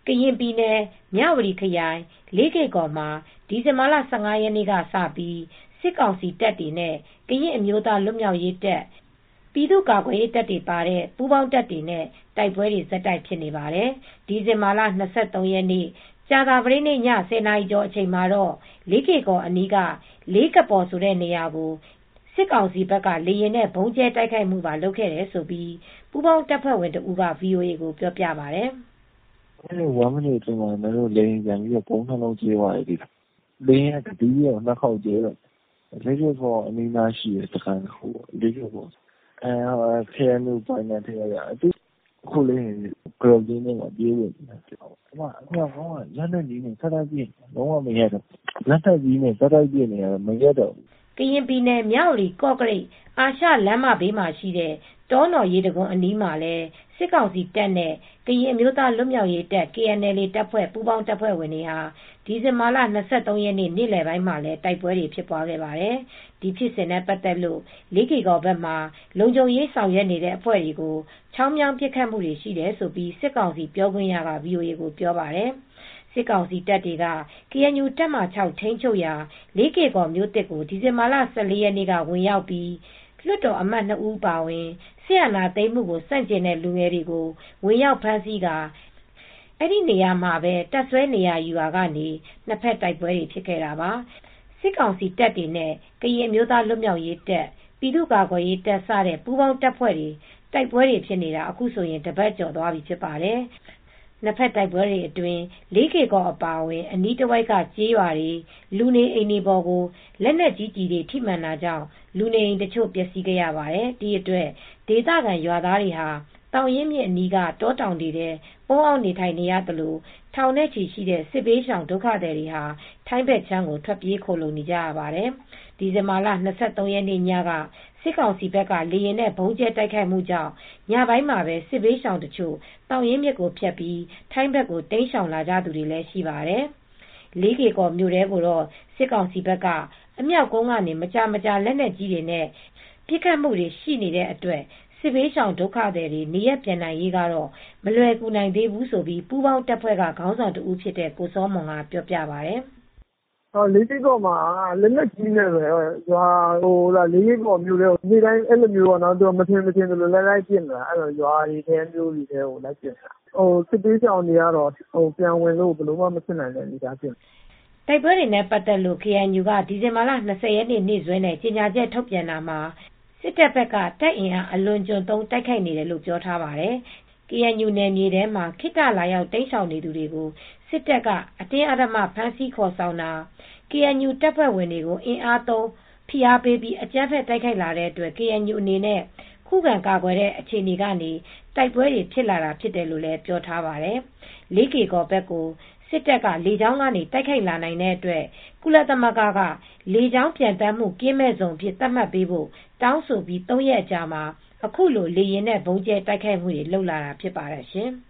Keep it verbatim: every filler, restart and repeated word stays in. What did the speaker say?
ကရင်ပြည်နယ်မြဝတီခရိုင်လေးကေ့ကော်မှာဒီဇင်ဘာလ ၁၅ ရက်နေ့ကစပြီး စစ်ကောင်စီတပ်တွေနဲ့ ကရင်အမျိုးသားလွတ်မြောက်ရေးတပ် ပြည်သူ့ကာကွယ်ရေးတပ်တွေပါတဲ့ ပူးပေါင်းတပ်တွေနဲ့ တိုက်ပွဲတွေ ဆက်တိုက်ဖြစ်နေပါတယ်။ ဒီဇင်ဘာလ ၂၃ ရက်နေ့ ကြာသပတေးနေ့ ည ၁၀ နာရီကျော်အချိန်မှာတော့ လေးကေ့ကော်အနီးက လေးကပေါ်ဆိုတဲ့နေရာကို စစ်ကောင်စီဘက်က လေယာဉ်နဲ့ ဗုံးကြဲတိုက်ခိုက်မှုပါလုပ်ခဲ့တယ်လို့ ပူးပေါင်းတပ်ဖွဲ့ဝင်တဦးက ဗွီအိုအေကို ပြောပြပါတယ်။ "၁ မိနစ်အတွင်းမှာ လေယာဉ်ပျံပြီး ဗုံး ၂ လုံးကြဲသွားတယ်။ လေယာဉ်က တစီးတည်းကို ၂ ခေါက်ကြဲတာ။ လေးကေ့ကော်အနီးရှိတဲ့စခန်းတခုပေါ့။ လေးကေ့ကော် ကေအန်ယူပိုင်နက်ထဲက အခုလည်း ကတုတ်ကျင်းထဲမှာပြေးဝပ်နေတယ်။ အမြောက်ကုန်းက လက်နက်ကြီးနဲ့ ဆက်တိုက်ပစ်နေတာ လုံးဝမရပ်တော့ဘူး။ လက်နက်ကြီးနဲ့ ဆက်တိုက်ပစ်နေတာ မရပ်တော့ဘူး။ " ကရင်ပြည်နယ် မြဝတီ-ကော့ကရိတ် အာရှလမ်းမဘေးမှာရှိတဲ့ တောနော်ရေတံခွန်အနီးမှာလည်း စစ်ကောင်စီတပ်နဲ့ ကရင်အမျိုးသားလွတ်မြောက်ရေးတပ် ကေအန်အယ်လ်အေ တပ်ဖွဲ့ ပူးပေါင်းတပ်ဖွဲ့ဝင်တွေဟာ ဒီဇင်ဘာလ ၂၃ ရက်နေ့ နေ့လယ်ပိုင်းမှာလည်း တိုက်ပွဲတွေဖြစ်ပွားခဲ့ပါတယ်။ ဒီဖြစ်စဉ်နဲ့ပတ်သက်လို့ လေးကေ့ကော်ဘက်မှာ လုံခြုံရေးဆောင်ရွက်နေတဲ့အဖွဲ့တွေကို ချောင်းမြောင်းပစ်ခတ်မှုတွေရှိတယ်လို့ စစ်ကောင်စီပြောခွင့်ရက ဗွီအိုအေကိုပြောပါတယ်။ စစ်ကောင်စီတပ်တွေက ကေအန်ယူ တပ်မဟာ ၆ ထိန်းချုပ်ရာ လေးကေ့ကော်မြို့သစ်ကို ဒီဇင်ဘာလ ၁၄ ရက်နေ့က ဝင်ရောက်ပြီး လွှတ်တော်အမတ် နှစ်ဦး အပါအဝင် စစ်အာဏာသိမ်းမှုကို ဆန့်ကျင်တဲ့လူငယ်တွေကို ဝင်ရောက်ဖမ်းဆီးကာ အဲဒီနေရာမှာပဲ တပ်စွဲနေရာယူရာကနေ နှစ်ဖက်တိုက်ပွဲတွေဖြစ်ခဲ့တာပါ။ စစ်ကောင်စီတပ်တွေနဲ့ ကရင်အမျိုးသားလွတ်မြောက်ရေးတပ် ပြည်သူ့ကာကွယ်ရေးတပ် စတဲ့ ပူးပေါင်းတပ်ဖွဲ့တွေ တိုက်ပွဲတွေဖြစ်နေတာ အခုဆိုရင် တပတ်ကျော်သွားပြီဖြစ်ပါတယ်။ နှစ်ဖက်တိုက်ပွဲတွေအတွင်း လေးကေ့ကော်အပါအဝင် အနီးတဝိုက်က ကျေးရွာတွေ လူနေအိမ်တွေပေါ်ကို လက်နက်ကြီးကျည်တွေ ထိမှန်တာကြောင့် လူနေအိမ်တချို့ ပျက်စီးခဲ့ရပါတယ်။ ဒီအတွက် ဒေသခံရွာသားတွေဟာ သောင်ရင်းမြစ်အနီးက တောတောင်တွေထဲ ပုန်းအောင်းနေထိုင်နေရသလို ထောင်နဲ့ချီရှိတဲ့ စစ်ဘေးရှောင်ဒုက္ခသည်တွေဟာ ထိုင်းဘက်ခြမ်းကို ထွက်ပြေးခိုလှုံနေကြရပါတယ်။ ဒီဇင်ဘာလ ၂၃ ရက်နေ့ညက စစ်ကောင်စီဘက်က လေယာဉ်နဲ့ ဗုံးကြဲတိုက်ခိုက်မှုကြောင့် ညပိုင်းမှာပဲ စစ်ဘေးရှောင်တချို့ သောင်ရင်းမြစ်ကိုဖြတ်ပြီး ထိုင်းဘက်ကို တိမ်းရှောင်လာကြသူတွေလည်းရှိပါတယ်။ လေးကေ့ကော်မြို့ထဲကိုတော့ စစ်ကောင်စီဘက်က အမြောက်ကုန်းကနေ မကြာမကြာ လက်နက်ကြီးတွေနဲ့ ပစ်ခတ်မှုတွေရှိနေတဲ့အတွက် စစ်ဘေးရှောင်ဒုက္ခသည်တွေ နေရပ်ပြန်နိုင်ရေးကတော့ မလွယ်ကူနိုင်သေးဘူးလို့ ပူးပေါင်းတပ်ဖွဲ့က ခေါင်းဆောင်တဦးဖြစ်တဲ့ ကိုစောမွန်ကပြောပြပါတယ်။ "လေးကေ့ကော်မှာ လက်နက်ကြီးနဲ့ပဲ ရွာလေးကေ့ကော်မြို့ထဲကို နေ့တိုင်းမထင်ရင်မထင်သလို လိုက်ပစ်နေတာ။ ရွာတွေထဲမြို့တွေထဲကိုလိုက်ပစ်နေတာ။ စစ်ဘေးရှောင်တွေကတော့ ပြန်ဝင်လို့ ဘယ်လိုမှမဖြစ်နိုင်တဲ့အနေအထားဖြစ်နေတယ်။ " တိုက်ပွဲတွေနဲ့ပတ်သက်လို့ ကေအန်ယူက ဒီဇင်ဘာလ ၂၀ ရက်နေ့ နေ့စွဲနဲ့ ကြေညာချက်ထုတ်ပြန်တာမှာ စစ်တပ်ဘက်က တပ်အင်အားအလွန်အကျွံသုံး တိုက်ခိုက်နေတယ်လို့ ပြောထားပါတယ်။ ကေအန်ယူနယ်မြေထဲမှာ ခေတ္တလာရောက်တိမ်းရှောင်နေသူတွေကို စစ်တပ်က အတင်းအဓမ္မဖမ်းဆီးခေါ်ဆောင်တာ ကေအန်ယူတပ်ဖွဲ့ဝင်တွေကို အင်အားသုံးဖိအားပေးပြီး အကြမ်းဖက်တိုက်ခိုက်လာတဲ့အတွက် ကေအန်ယူအနေနဲ့ ခုခံကာကွယ်တဲ့အခြေအနေကနေ တိုက်ပွဲတွေဖြစ်လာတာဖြစ်တယ်လို့လည်း ပြောထားပါတယ်။ လေးကေ့ကော်ဘက်ကို စစ်တပ်က လေကြောင်းကနေ တိုက်ခိုက်လာနိုင်တဲ့အတွက် ကုလသမဂ္ဂက လေကြောင်းပျံသန်းမှုကင်းမဲ့ဇုန်အဖြစ်သတ်မှတ်ပေးဖို့ တောင်းဆိုပြီး သုံးရက်အကြာမှာ အခုလို လေယာဉ်နဲ့ ဗုံးကြဲတိုက်ခိုက်မှုတွေ လုပ်လာတာဖြစ်ပါတယ်ရှင်။